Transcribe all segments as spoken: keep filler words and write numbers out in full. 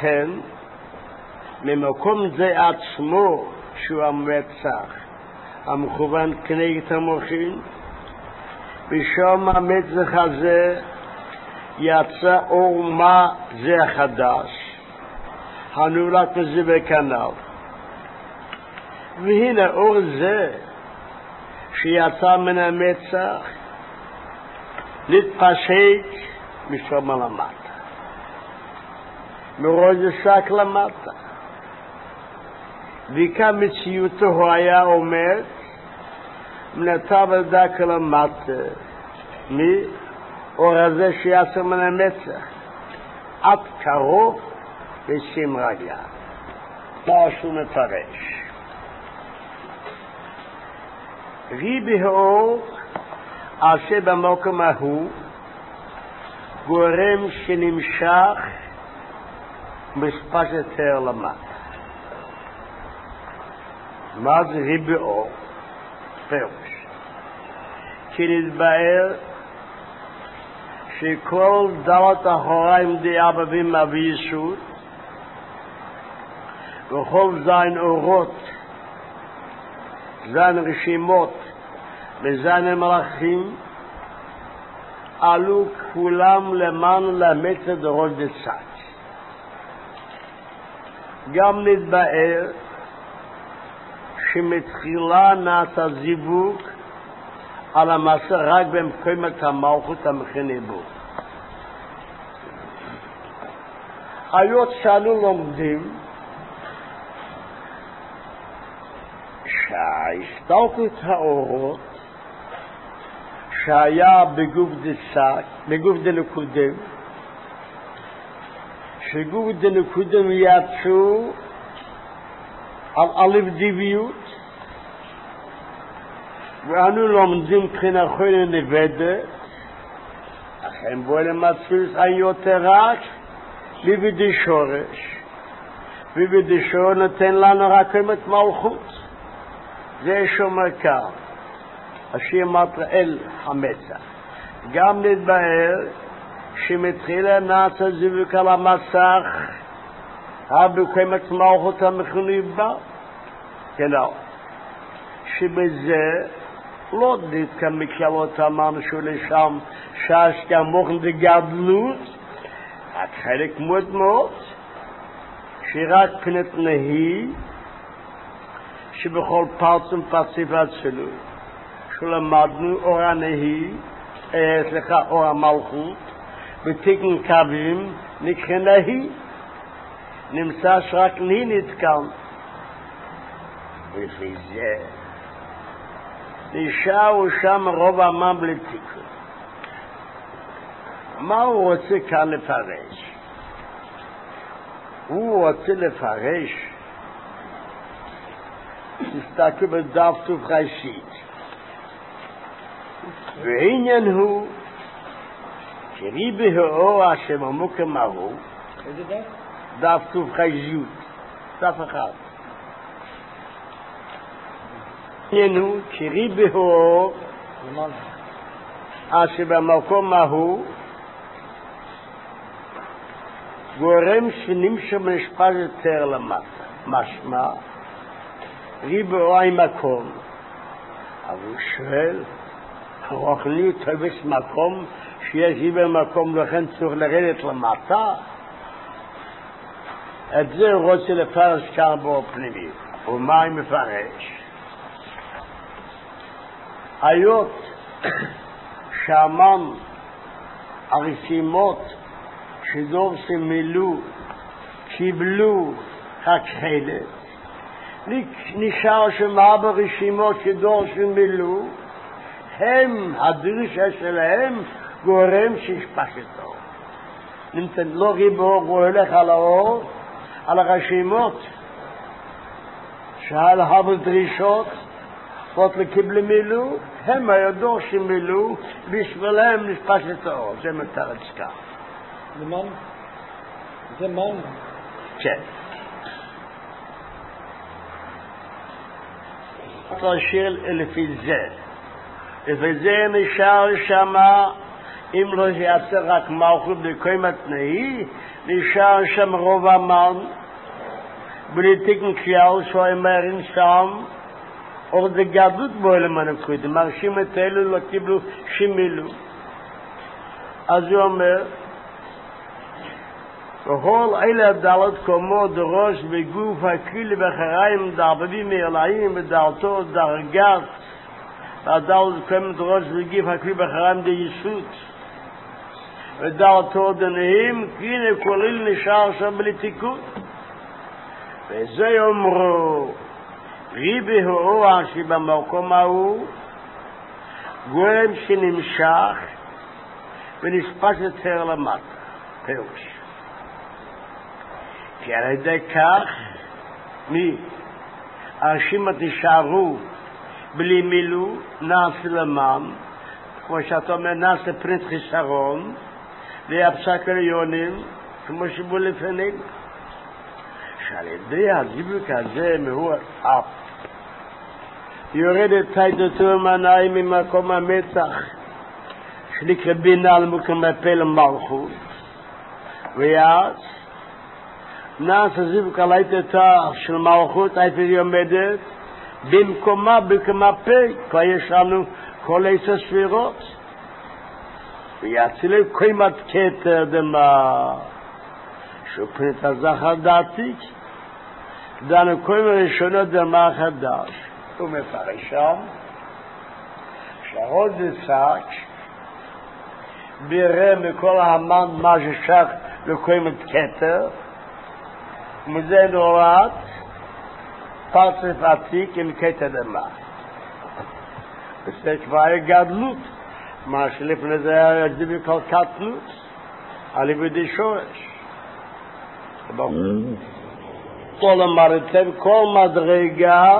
ולכן ממקום זה עצמו שהוא המצח המכוון כנגד המוחין, ושם המצח הזה יצא אור מה זה החדש הנולד מזה וכנל. והנה אור זה שיצא מן המצח נתפשט משם למטה, מראש השק למטה, וכאן מציאותו הוא היה עומד מנתה ודק למטה מאור הזה שיצא מן המצח עד קרוב לשים רגליה. מה שהוא מפרש? ריבי האור אשר במקום ההוא גורם שנמשך מספש יותר למטה. מה זה ריבי אור? פירוש כי נתבאר שכל דלת אחוריים די אבא ואמא ויסוד וכל זין אורות, זין רשימות וזין המלאכים עלו כולם למען לאמץ את ראש דצת. גם נתבאר שמתחילה נעשה זיווג על המעשה רק במקומת המלכות המכינה בו. היות שאנו לומדים שההסתלקות האורות שהיה בגוף דצק, בגוף דנקודם, שגוף דנקודם יצאו על אלף דיביות, ואנו לומדים בחינה חולה נבדת, לכן בוא למצפיס היותר רק בבדי שורש, בבדי שורש נותן לנו רק את מלכות. זה שומר כאן אשר מטרה אל המצח. גם נתבאר שמתחילה נעשה זיווג על המסך הבקומת מלכות המכונה בה, כנ"ל שבזה לא דווקא מקלות אמרנו לשם שש כמוכן דגדלות, רק חלק מאוד מאוד שרק פנת נהי שבכל פרצום פרציף אצלו שלמדנו אור הנהי, אה, סליחה, אור המלכות בתיקן קווים נקרא נהי, נמצא שרק נהי נתקן, לפי זה נשאר שם רוב העם בלי תיקון. מה הוא רוצה כאן לפרש? הוא רוצה לפרש, תסתכלו בדף טוב ראשית, והעניין הוא כריבי האור אשר במקום ההוא, איזה דף? דף טוב ראשית, דף אחד. העניין הוא כריבי האור אשר במקום ההוא גורם שנמשך משפט יותר למטה, משמע ריבי האור עם מקום. אבל הוא שואל, הרוחניות תופס מקום שיש ריבי מקום, לכן צריך לרדת למטה? את זה הוא רוצה לפרש כאן באור פנימי. ומה הוא מפרש? היות שאמרנו הרשימות שדור שמילאו קיבלו רק חלק, נשאר שמה ברשימות שדור שמילאו הם, הדרישה שלהם גורם שישפשתו. נמצא לא ריבו, הוא הולך על האור, על הרשימות שעל הבל דרישות זאת לקיבלו מילאו, הם הידור שמילאו בשבילם נשפש את האור. זה מתרץ כאן. זה מן? זה מן? כן. תשאיר לפי זה לפי זה נשאר שמה אם לא יצא רק מלכות בכל מתנאי, נשאר שם רוב המן, בלי תיקן כלל שאומרים שם, או זה גדלות בו למען קודם, מרשים את אלו לא קיבלו שימילו. אז הוא אומר, וכל אלה הדלות כמו דרוש בגוף הכלי בחריים דרבבים מעליים ודלתו דרגת והדלות כמו דרוש בגוף הכלי בחריים דייסות ודלתו דנאים כהנה כולל נשאר שם בלי תיקון וזה אומרו ריבי הרוע שבמקום ההוא גורם שנמשך ונשפש יותר למטה פירוש כי על ידי כך מי אנשים תישארו בלי מילו נעשה למם כמו שאתה אומר נעשה פרינט חיסרון ויפסק עליונים כמו שבו לפנינו שעל ידי הדיבוק הזה מהור אפ יורד את תיידתו מנעים ממקום המצח שנקרא בינה למקום הפל מלכות ואז נעשה זיווק על היתתה של מלכות איפה היא עומדת במקומה במקומה פה כבר יש לנו כל עשר ספירות ויצילו קיימת כתר דמה שופנית הזכר דעתיק דנו קיימת ראשונות דמה חדש הוא מפרש שם שרוד דצק בירה מכל המן מה ששך לקיימת כתר ומזה נורד פרצף עתיק עם כתר דמה וזה כבר גדלות מה שלפני זה היה דיבר כל קטנות על ידי שורש כל המרתב כל מדרגה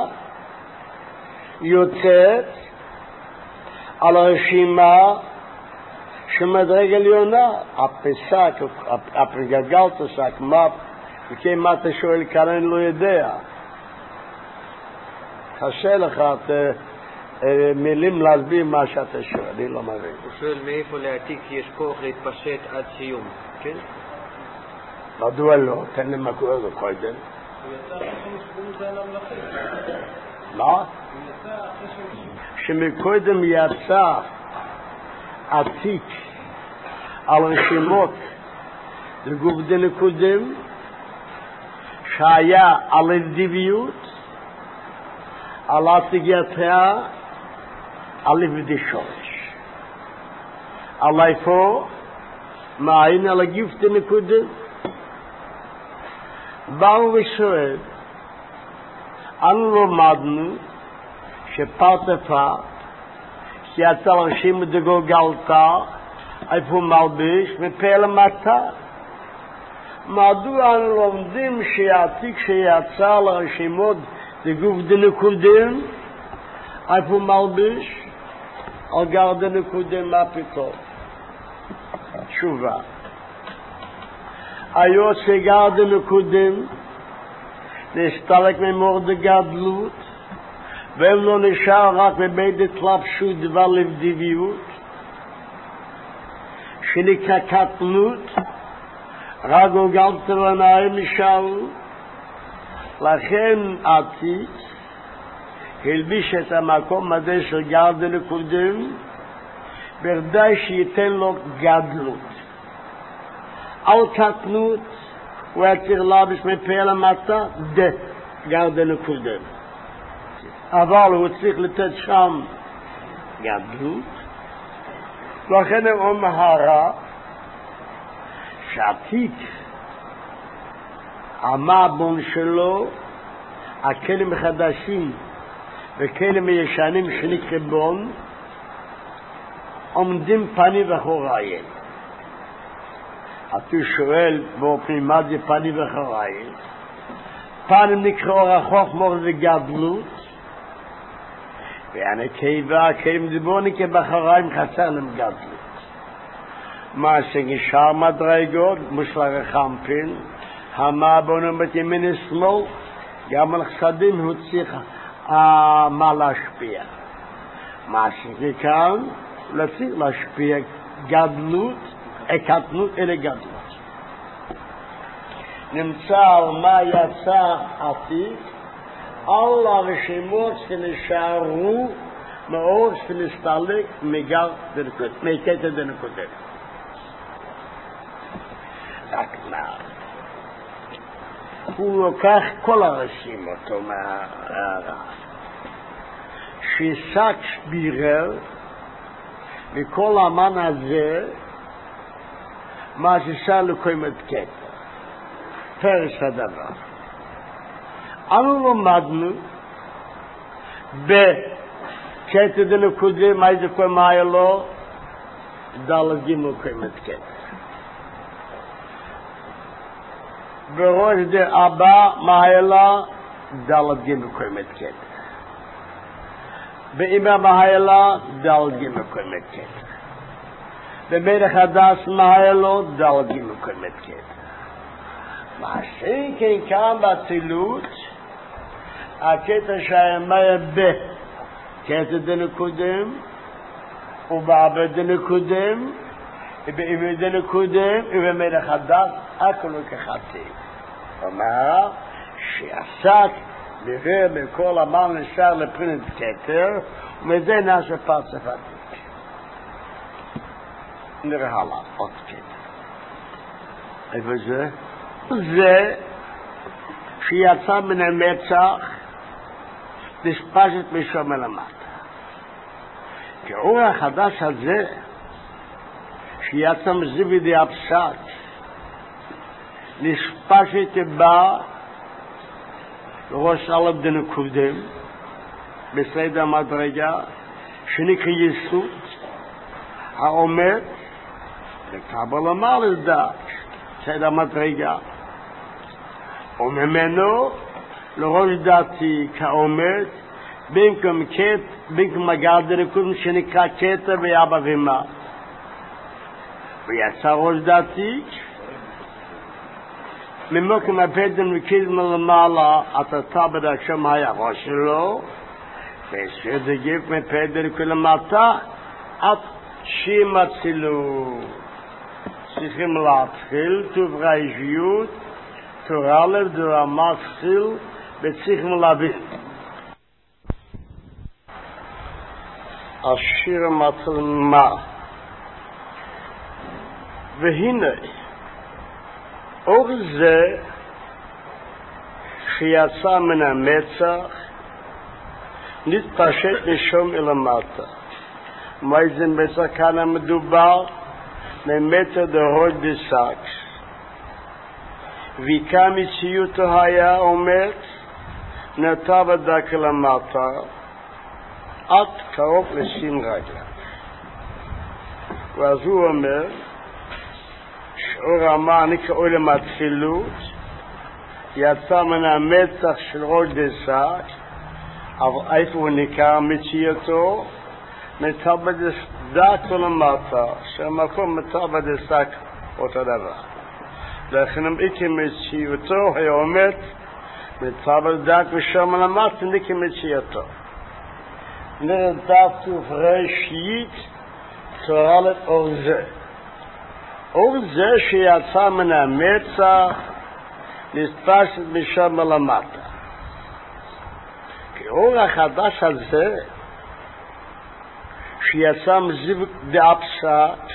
יוצאת על הרשימה של מדרגה עליונה הפסק, הפגגלת עסק מה וכי מה אתה שואל כאן אני לא יודע קשה לך את מילים להסביר מה שאתה שואל, אני לא מבין. הוא שואל מאיפה להעתיק יש כוח להתפשט עד סיום, כן? מדוע לא? תן לי מה קורה זה קודם. הוא יצא אחרי שמשבורים זה על המלאכים. מה? הוא יצא אחרי שמשבורים. שמקודם יצא עתיק על רשימות לגוף דנקודם שהיה על אינדיביות על עתיק יתאה על לבדי שורש על איפה מעין על הגיפת נקודם באו ושואל אנו למדנו שפרטפה שיצא לרשים דגולגלתה איפה מלביש מפה למטה מדוע אנו לומדים שהעתיק שיצא לרשימות דגוף דנקודם איפה מלביש על גר דנקודם מה פתאום תשובה היו שגר דנקודם נסתלק ממור דגדלות והם לא נשאר רק בבית התלבשות דבר לבדיביות שנקרא קטנות רק גולגלת ועיניים נשארו לכן עתיק הלביש את המקום הזה של גר דנקודם ברדי שייתן לו גדלות על קטנות הוא היה צריך להביש מפה למטה דה גר דנקודם אבל הוא צריך לתת שם גדלות לכן הוא אומר הרע שעתיק המעבון שלו הכלים החדשים וכלים הישנים שנקרא בון עומדים פני וחוריים אתה שואל באופן מה זה פני וחוריים פנים נקרא אור החוכמה וגדלות ואני קיבה כלים דיבוני כבחוריים חסר להם גדלות מה שנשאר מדרגות מושלר חמפין המעבון בת ימין שמאל גם על חסדים הוא צריך מה להשפיע מה שכאן לצריך להשפיע גדלות, קטנות אלה גדלות. נמצא על מה יצא עתיק, על הרשימות שנשארו מאוד שנסתלק מגר דנקודת, מקטע דנקודת. רק מה? הוא לוקח כל הרשימות, אומר הרב. שיסק שבירר מכל המן הזה מה שיסה לקוים את קטע. פרש הדבר. אנו למדנו בקטע דנקודה, מה זה קוים היה לו? דלת גימל קוים את קטע. בראש דה אבא, מה היה לה? דלת גימל קוים את קטע. באמא מה היה לה? דלת גימל קוים את קטע. במלך הדס מה היה לו? דלת גימל קוים את קטע. מה שכן כאן בצילות, הקטע שהאמא בקטע דנקודם, ובאבא דנקודם, ובאמא דנקודם, ובמלך הדס, הכל כחתי. אומר, שעסק נראה מכל המן נשאר לפרינת כתר, ומזה נעשה פרצף עתיק. נראה הלאה, עוד כתר. איפה זה? זה שיצא מן המצח, נשפשת משום מלמטה. כאור החדש הזה, שיצא מזיבי הפסק, נשפשת בה, ראש אלף דנקודם, בסדר המדרגה, שנקרא יסות, העומד, לקבל המעל לדעת, בסדר המדרגה. וממנו, לראש דעתי כעומד, במקום קט, במקום מגל דנקודם, שנקרא קטע ואבא ומה. ויצא ראש דעתי, ממוקם הפדם וקידם למעלה, אתה תאבד השם היה ראש שלו, ויספיר דגיף מפדם ולמטה, עד שימה צילו. צריכים להתחיל, טוב ריישיות, תורה לב דרמה תחיל, וצריכים להבין. השיר מתחיל מה? והנה, אור זה שיצא מן המצח נתפשט נשום אל המטה. מה זה מצח כאן המדובר? ממטר דהוד דסקס. ויקה מציאותו היה עומד נטע בדק אל המטה עד קרוב לשים רגלה. ואז הוא אומר שאור אמר נקראו למצחילות, יצא מן המצח של ראש דסק, אבל איפה הוא נקרא מציאותו? נטע בדק למטה, שהמקום נטע בדסק אותו דבר. לכן אם איתי מציאותו היה עומד, נטע בדק ושם למטה נקרא מציאותו. נרדף תופרשית תורלת אור זה. אור זה שיצא מן המצח נתפשט משם למטה. כי אור החדש הזה שיצא מזיו דאפסט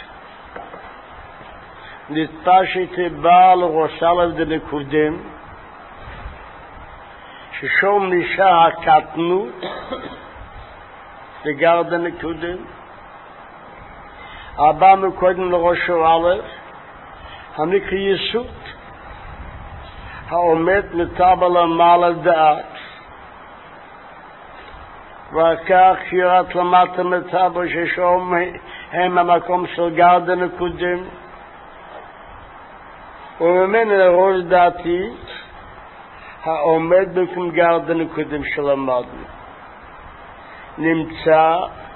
נתפשט בעל ראשלת דנקודם ששום נשאר הקטנות לגר דנקודם הבא מקודם לראשו א' הנקרא יסות העומד נטבע למעלה דעת וכך ירד למטה מטבע ששום הם המקום של גר דנקודם וממנו לראש דעתי העומד במקום גר דנקודם של המדנו נמצא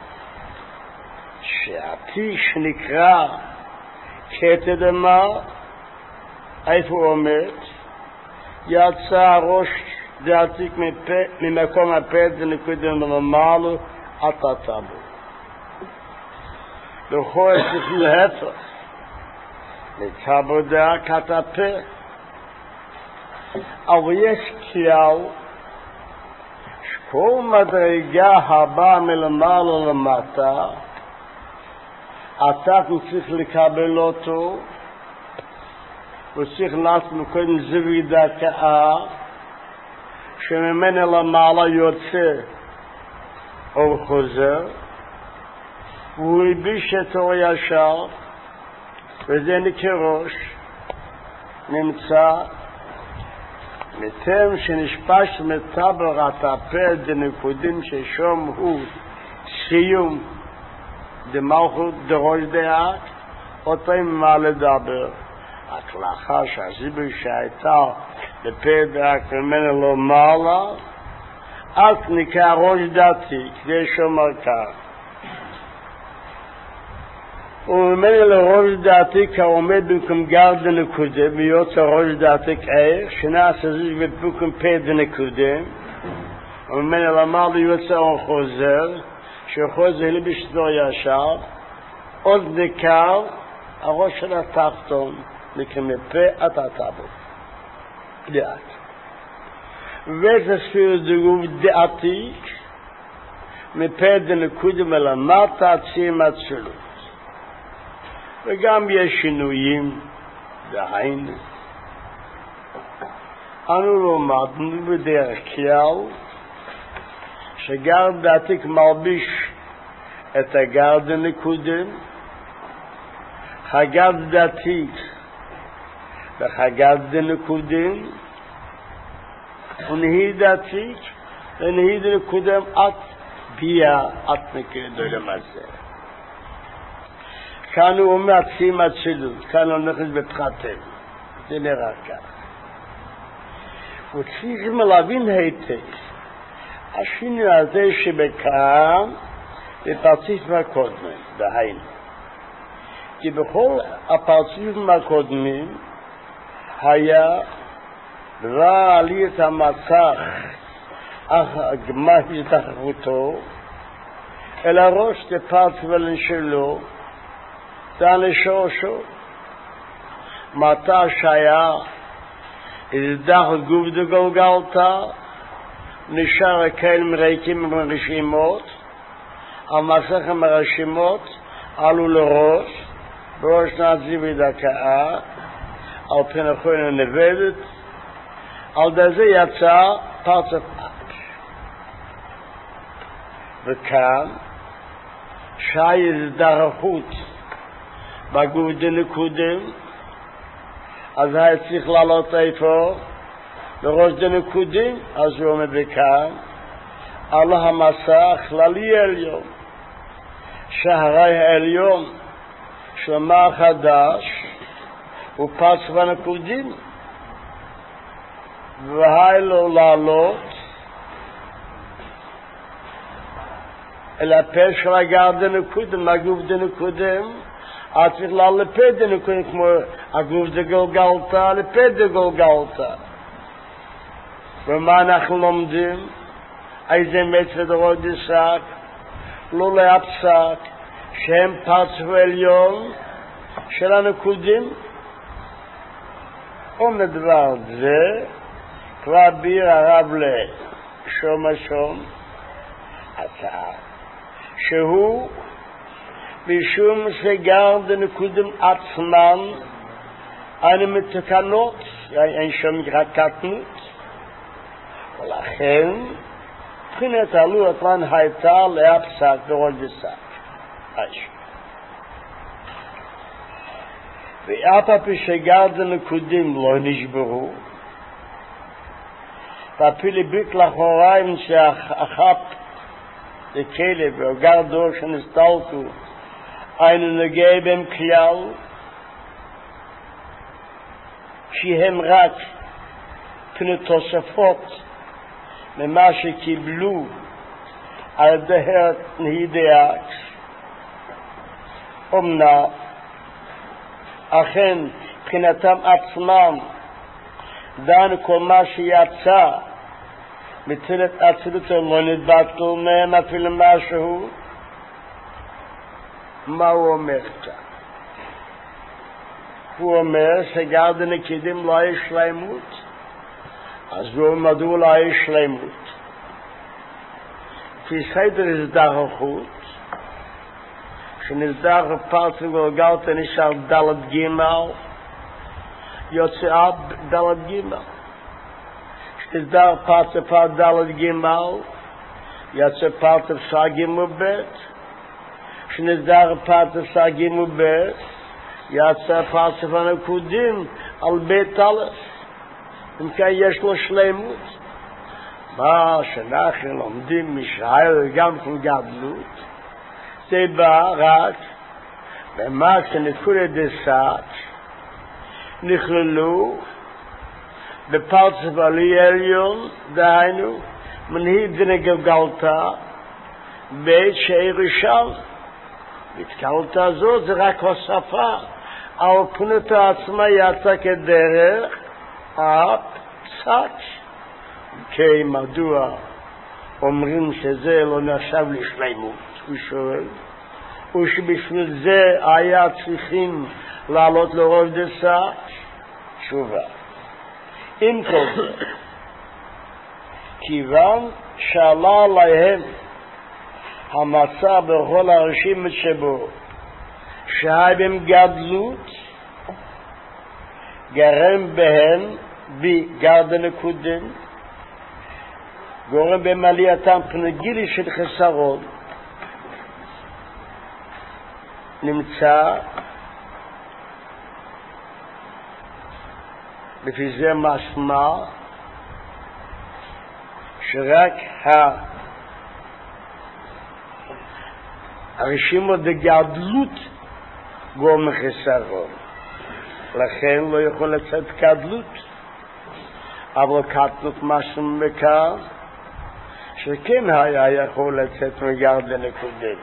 שעתי שנקרא קטע דמה, איפה הוא עומד? יצא ראש דעתיק ממקום הפד ונקודם למעלה, עתה טבו. לכו צריך להפך. לקבל דעה כתפה. אבל יש כלל שכל מדרגה הבאה מלמעלה למטה, אתה צריך לקבל אותו, וצריך לעשות קודם זיווי דקה, שממנה למעלה יוצא או חוזר, והוא הלביש אותו ישר, וזה נקרא ראש, נמצא, מתם שנשפש מטבר התאפל דנקודים ששום הוא סיום דמלכות דראש דעה, אותו מה לדבר. רק לאחר שהזיבר שהייתה לפה דעה כמנה לא מעלה, אז נקרא ראש דעתי, כדי שאומר כך. וממנה לראש דעתי כעומד במקום גר דנקודה, ויוצא ראש דעתי כערך, שנעשה זיב במקום פה דנקודה, וממנה למעלה יוצא חוזר, שחוזר לבשתו ישר, עוד נקר, הראש של התחתון, נקרא מפה עד הטבו. דעת. וזה ספיר דגוב דעתי, מפה דנקודה מלמטה עצים עצלות. וגם יש שינויים, דהיינו. אנו למדנו בדרך כלל, שגר דעתיק מלביש את הגר דנקודם, הגר דעתיק והגר דנקודם, ונהי דעתיק ונהי דנקודם עד ביה עד נקרדו למעשה. כאן הוא אומר עצים עצלות, כאן הוא נכנס בפחתם, זה נראה כך. וצריכים להבין היטב, השינוי הזה שבכאן בפרצופים הקודמים, דהיינו. כי בכל הפרצופים הקודמים היה דבר עליית המצח, אך הגמח התאחרותו, אל הראש דפרצופים שלו, דן שורשו, מטה שהיה, איזדח גוף דגולגלתה, נשאר הכלים ריקים מרשימות, המסך מרשימות, עלו לראש, בראש נעזי בדקה, על פנחון הנבדת, על דזה יצא פרצת אף. וכאן, שי איזדחות, בגוף דנקודם, אז היה צריך לעלות איפה, לראש דנקודים, אז הוא אומר בכאן, על המסך כללי עליון, שערי העליון, שמה חדש, הוא פרץ בנקודים, והי לו לעלות, אל הפה של הגר דנקודם, הגוף דנקודם, אז צריך לעלות לפה דנקודם, כמו הגוף דגולגלתה, לפה דגולגלתה. ומה אנחנו לומדים? איזה מצוות דורות דסק, לא להפסק, שהם פרצוף עליון של הנקודים. אומר דבר זה, כבר ביר הרב לשום השום, הצעה, שהוא משום שגר דנקודים עצמן, אני מתקנות, אין שום קטנות, ולכן, מבחינת עלו אתלן הייתה להפסק דורות דסק. ואף על פי שגר דנקודים לא נשברו, ואפילו ביט לאחוריים שאחת לכלב וגר דור שנסתלקו, היינו נגע בהם כלל, שהם רק פני תוספות ממה שקיבלו על דהרת נהידעת, אומנה, אכן מבחינתם עצמם דן כל מה שיצא מתחילת עצלות לא נדבטו מהם אפילו משהו, מה הוא אומר כאן? הוא אומר שגרדן הקידים לא יש שלמות, אז הוא מדוע לא יש שלמות? כי סדר נסדר החוץ, שנסדר בפרט וגולגלתא נשאר דלת גימל, יוצא דלת גימל. שנסדר פרט ופרט דלת גימל, יוצא פרט ופסר גימל בית. שנסדר פרט ופסר גימל בית, יצא פרט ונקודים על בית אלף. אם כן יש לו שלמות. מה שאנחנו לומדים מישראל גם של גדלות, זה בא רק במה שנקודי דסת נכללו בפרצף עלי עליון, דהיינו מנהיג דנגלגלתא בית שאיר ישל. והתקלתא זאת זה רק הוספה, על פנותא עצמה יצא כדרך הפצץ. כי מדוע אומרים שזה לא נחשב לשלמות? הוא שואל. ושבשביל זה היה צריכים לעלות לראש דסת? תשובה. עם כל זה, כיוון שעלה עליהם המצע בכל הרשימת שבו, שהיה בהם גדלות, גרם בהם בגרדן הקודם, גורם בהם עלייתם פנגילי של חסרון, נמצא לפי זה משמע שרק הרשימות דגדלות גורם חסרון, לכן לא יכול לצאת גדלות. אבל קטנות משהו מכאן שכן היה יכול לצאת מגרדן הקודם.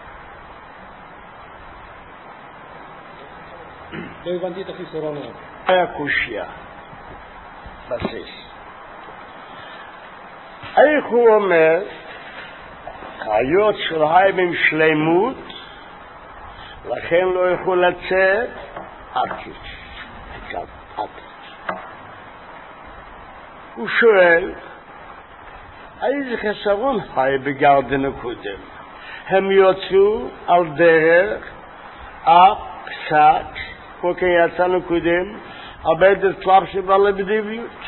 לא הבנתי את החיסרון הזה. היה קושיה בסיס. איך הוא אומר היות של הייבים שלמות, לכן לא יכול לצאת עתיד. הוא שואל איזה חסרון היה בגרדן הקודם? הם יוצאו על דרך הפסק, וכן יצאנו קודם, עבד את צלב שבא לבדיביות.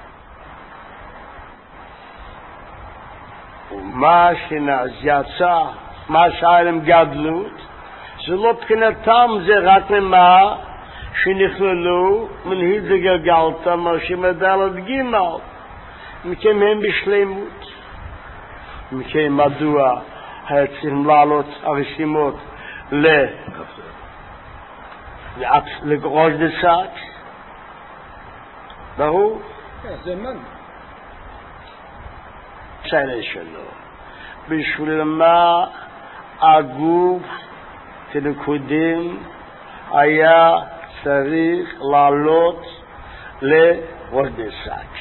ומה שנאז יצא, מה שהיה להם גדלות, זה לא מבחינתם, זה רק ממה שנכללו מנהיג דגלגלתא מרשים הדלת גימל. מכן הם בשלמות. מכן מדוע היה צריכים לעלות הרשימות לגרוש דסת? ברור? זה מן. שאלה שלו. בשביל מה הגוף כנקודים היה צריך לעלות לראש דסת?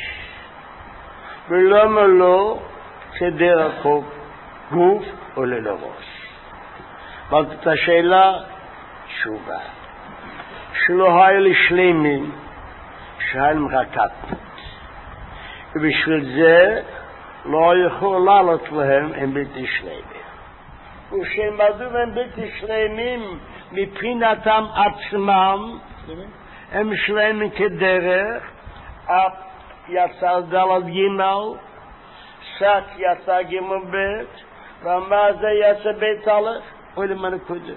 ולמה לא כדרך גוף עולה לראש? אבל את השאלה תשובה שלא היה לשלמים שהיה להם קטנות, ובשביל זה לא יכול לעלות להם הם בלתי שלמים. ושמדוע הם בלתי שלמים מבחינתם עצמם, הם שלמים כדרך יצא דלת גימל, סק יצא גימל בית, ומה זה יצא בית אלף? אוי למה נקודה.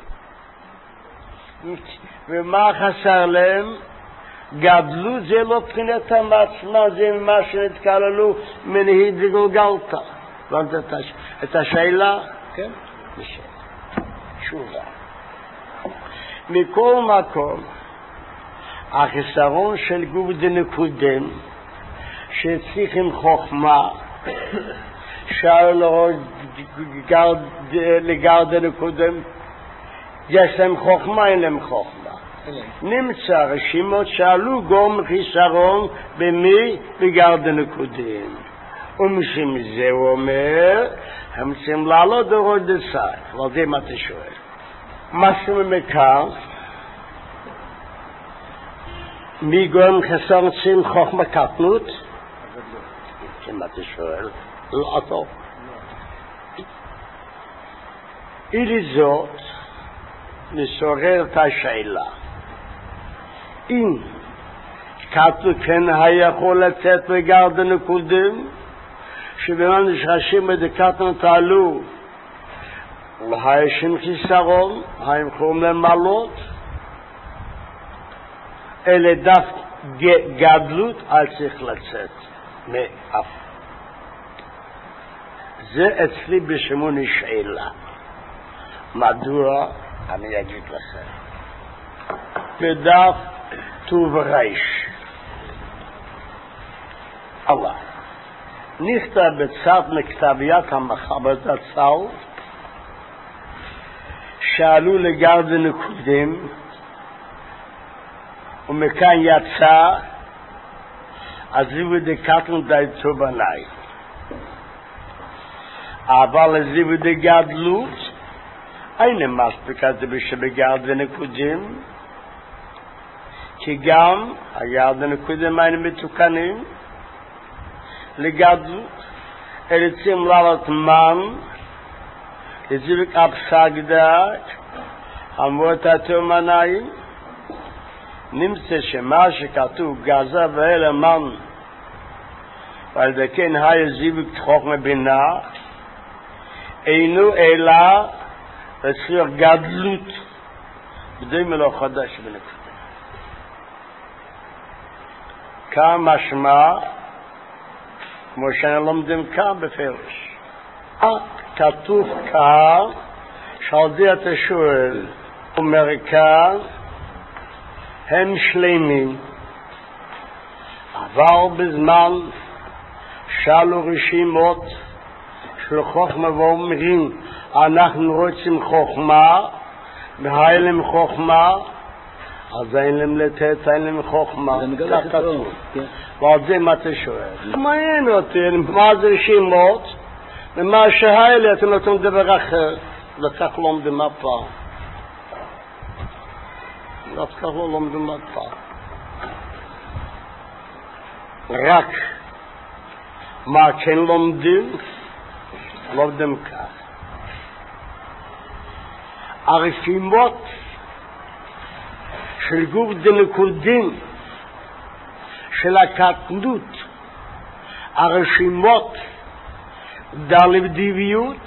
ומה חסר להם? גדלות זה לא מבחינתם עצמם, זה מה שנתקללו מנהיג דגלגלתא. הבנת את השאלה? כן. תשובה. מכל מקום, החיסרון של גוף דנקודם, שצריכים חוכמה, שאלו לגרדן הקודם, יש להם חוכמה, אין להם חוכמה. נמצא רשימות שעלו גורם חיסרון במי בגרדן הקודם. ומשום זה הוא אומר, הם צריכים לעלות דורות דסת. אבל זה מה אתה שואל. משהו מכאן, מי גורם חסון צים חוכמה קטנות? אם אתה שואל, לא אותו. אילי זאת, נסורר את השאלה. אם קטנו כן היה יכול לצאת לגרד הנקודים, שבאמת נשרשים את הקטנו תעלו, והיה שם חיסרון, היה יכולים למלות, אלה דף גדלות, אל צריך לצאת מאף. זה אצלי בשמוני שאלה. מדוע? אני אגיד לכם. בדף טוב רייש. אבל, נכתב בצד מכתביית המחבת הצל, שאלו לגרד נקודים, ומכאן יצא, עזיבו דקטנו די טוב עליי. אבל עזיבו דגדלות, אין מספיק את זה שבגרד נקודים, כי גם הגרד נקודים אין מתוקנים, לגדלות, ארצים לעלות מן, לזיבק אפסגדת, המות התאומניים, נמצא שמה שכתוב גזה ואלה מן, ועל דכן היה זיבק חוכמה בינה, אינו אלא לצריך גדלות, בדי מלוא חדש בנקודה. כאן משמע, כמו שאנחנו לומדים כאן בפרש. כתוב כאן, שעל זה אתה שואל, אומר כאן, הם שלמים, אבל בזמן שאלו רשימות של חוכמה ואומרים, אנחנו רוצים חוכמה, והי להם חוכמה, אז אין להם לתת, אין להם חוכמה. כך כתוב. ועל זה מה אתה שואל? מעניין אותי, מה זה רשימות, ומה שהי לי, אתם נותנים דבר אחר, וכך לא עומדים אף פעם. דווקא לא לומדים עד פעם. רק מה כן לומדים? לומדים כך. הרשימות של גוף דנקודים של הקטנות, הרשימות דלבדיביות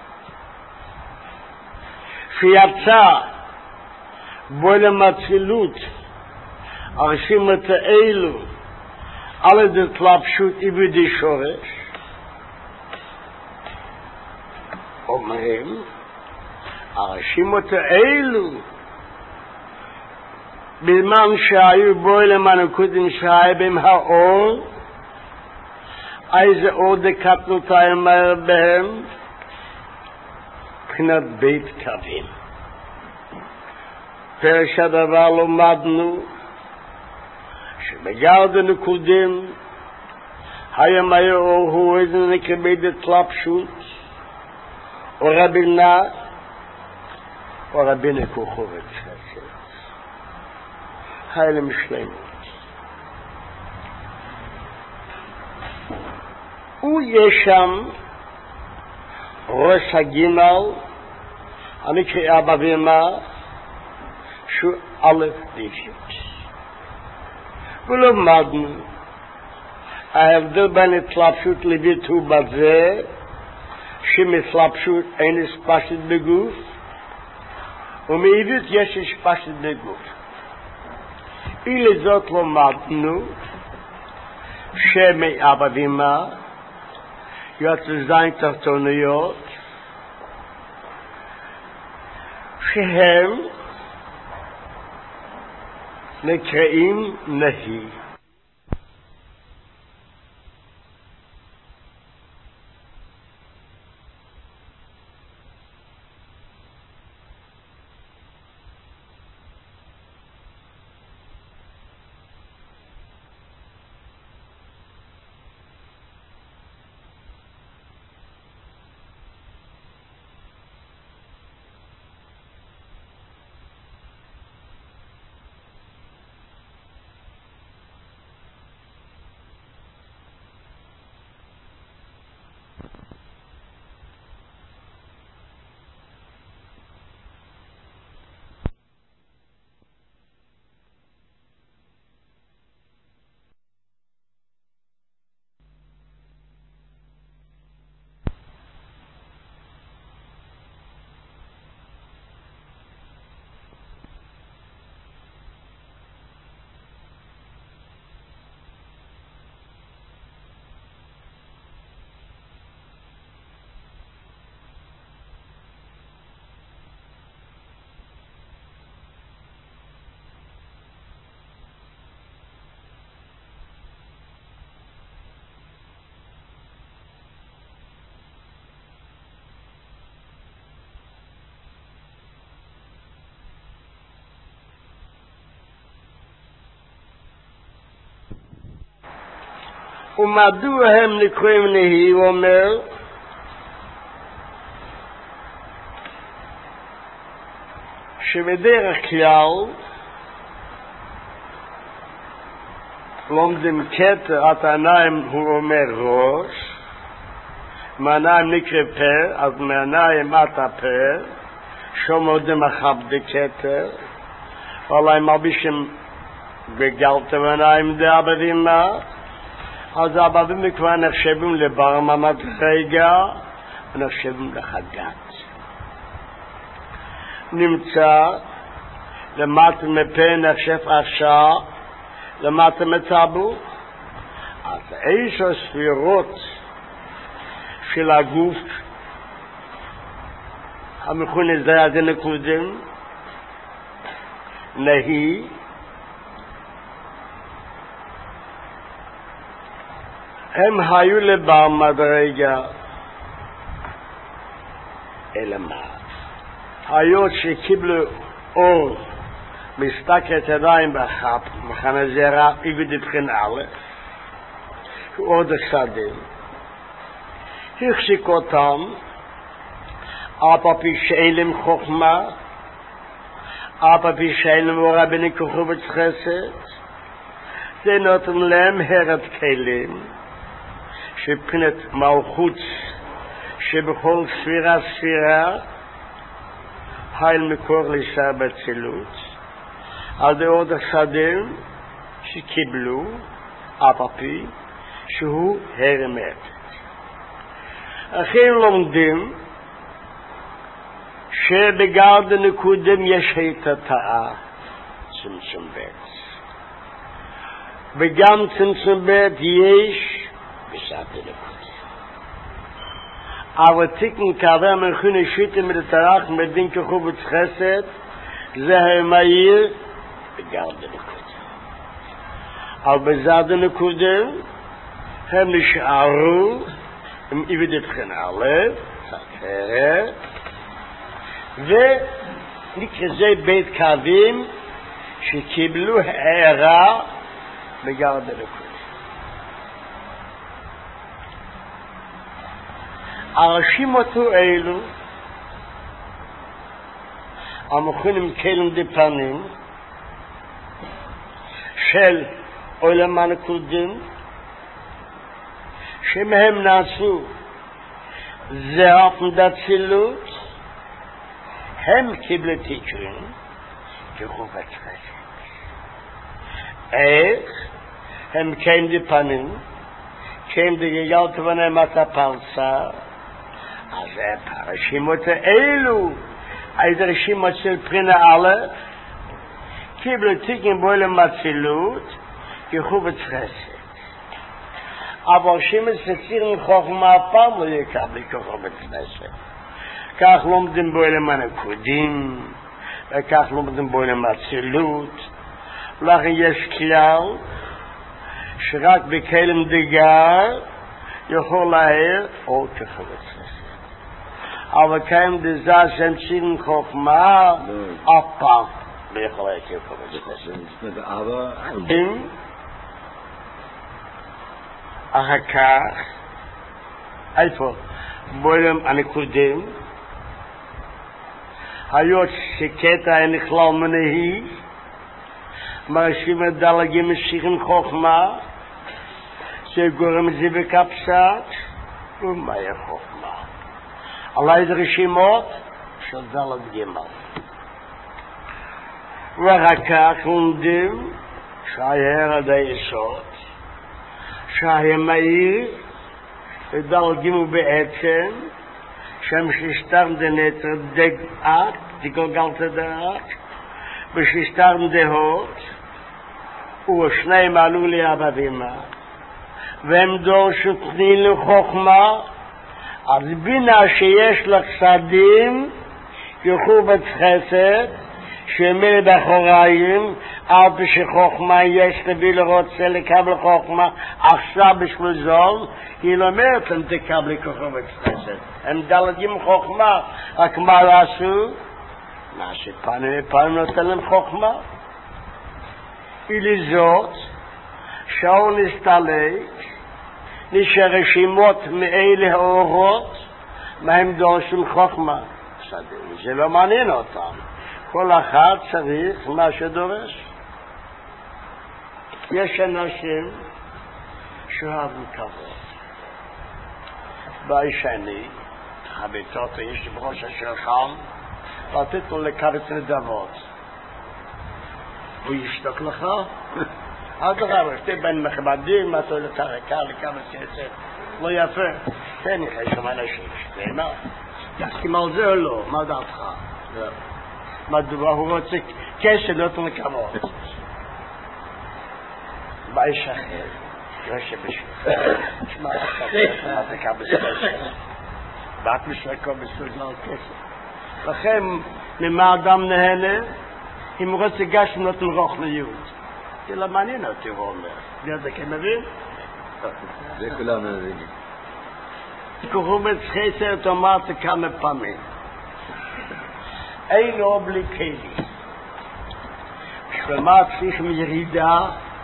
שיצא בולם הצילות, הרשימות האלו, על ידי התלבשות איבדי שורש, אומרים, הרשימות האלו, בזמן שהיו בולם הנקודים שהיו בהם האור, איזה אור דקטנות האמר בהם, מבחינת בית קווים. פרש הדבר לומדנו שבגרד הנקודים היה מהר אור הוא איזה נקבל התלבשות או רבינה או רבינה כוחורת היה להם שלמות. ויש שם ראש הגימל הנקרא אבא ואמא שהוא א' דיפיות. ולמדנו, ההבדל בין התלבשות לביטוי בזה, שמתלבשות אין הספשת בגוף, ומעיבית יש הספשת בגוף. ולזאת למדנו, שמאבא ואמא, יוצא זין תחתוניות, שהם נקראים נהי. ומדוע הם נקראים נהי? הוא אומר, שבדרך כלל לומדים כתר, את העיניים הוא אומר ראש, מהעיניים נקרא פה, אז מהעיניים את הפה, שומודים אחב דקתר, אולי מלבישים בגלת העיניים דה אבדימה, אז האבדים כבר נחשבים לבר המדרגה, ונחשבים לחגת. נמצא למטה מפה נחשב עכשיו, למטה מטבו, אז איזו ספירות של הגוף, המכונה זה עד הנקודים, נהי, הם היו לבר מדרגה, אלא מה? היות שקיבלו אור מסתכלת ידיים באחת, מחנה זרע, איגוד הבחין א', עוד השדים, החשיק אותם, אף פי שאין להם חוכמה, אף פי שאין להם אורה בניקוחו וצחסת, זה נותן להם הרד כלים, שבחינת מלכות, שבכל ספירה ספירה, הייל מקור לישר בצילות, על די עוד השדים שקיבלו, אף פי שהוא הרמת. אחרי לומדים שבגרד הנקודם יש התתאה, צמצום בית. וגם צמצום בית יש בשעת הנקודם. אבל תיקן כאבה מלכון השיטים לתרח מדין כחוב וצחסד, זה המאיר בגרד הנקודם. אבל בזד הנקודם הם נשארו עם עבד הבחין א', סתרת, ונקרא זה בית קווים שקיבלו הערה בגרד הנקודם. הרשימות אלו המכונים כלים דפנים של עולם הנקודים שמהם נעשו זרף דצילות, הם קיבלו תיקון כחובת חסד. איך? הם כן דפנים, כן דגגל תבנם את הפרסה, אז הרשימות האלו, אז הרשימות של פרינה א', קיבלו תיקון בעולם הצילות כחובת חסד. אבל שימש שצירים חוכמה פעם לא יקבל כחובת חסד. כך לומדים בעולם הנקודים, וכך לומדים בעולם הצילות. לכן יש כלל שרק בכלם דגר יכול להעיר או כחובת חסד. אבל כאן דזה שהם צירים חוכמה אף פעם לא יכול להעיר כחובת חסד. אם אחר כך, איפה? בעולם הנקודים, היות שקטע נכלל מנהי, מרשים את דלגים משיכים חוכמה, שגורם את זה בקפסת, ומהי חוכמה. על איזה רשימות? של דלג גמל. ואחר כך לומדים שהיהר עד היסוד, שהיה מאיר ודלגימו בעצם שם ששטרם דנטר דג אק, דגולגלת דאק, וששטרם דהות, ושניים עלו לי אבדימה, והם דור שתני לחוכמה, אז בינה שיש לך שדים, כחובת חסד, שמי באחוריים, אף שחוכמה יש לבי לרוצה לקבל חוכמה, עכשיו בשביל זול, היא לא אומרת הם תקבלי כחובת חסד. הם דלגים חוכמה, רק מה לעשו? מה שפעם פעם נותן להם חוכמה. ולזאת, שאול נסתלק, נשאר רשימות מאלה האורות, מה הם דורשים חוכמה. זה לא מעניין אותם. כל אחד צריך מה שדורש. יש אנשים שאוהבים כבוד. בישני, הביתות יש בראש השולחן, לתת לו לקבץ נדבות. הוא ישתוק לך? אל תחבר, שתי בין מכבדים, אתה לתרקה, לקבץ יצא. לא יפה. תן לך, יש שם אנשים, שתי מה? תסכים על זה או לא? מה דעתך? מדוע הוא רוצה כסף נותן לכבוד? באיש אחר, יושב בשביל. שמע, מה זה כבץ כסף? רק משרקו בסוגל כסף. לכן, ממה אדם נהנה? אם הוא רוצה גש נותן רוחניות. זה לא מעניין אותי, הוא אומר. זה אתה כן מבין? זה כולם מבינים. קוראים חסר תאמרת כמה פעמים. אין לו בלי כלי. כשמה צריך מירידה,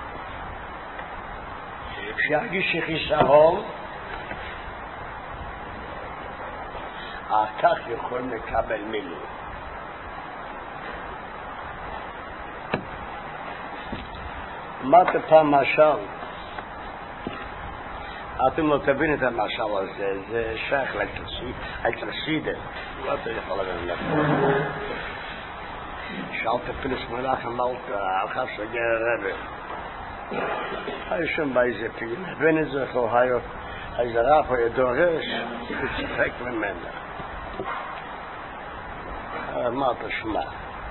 שירגיש חיסרון, אחר כך יכולים לקבל מילוי. אמרתי פעם משל, אתם לא תבין את המשל הזה, זה שייך לאלטרסידה, לא אתה יכול להבין לפה. שאלת פילס מלאך אמרת, אחר שגר הרבי. היו שם באיזה פיל, הבן את זה, היו איזה רב, היה דורש, וצחק ממנה. אמרת, שמע,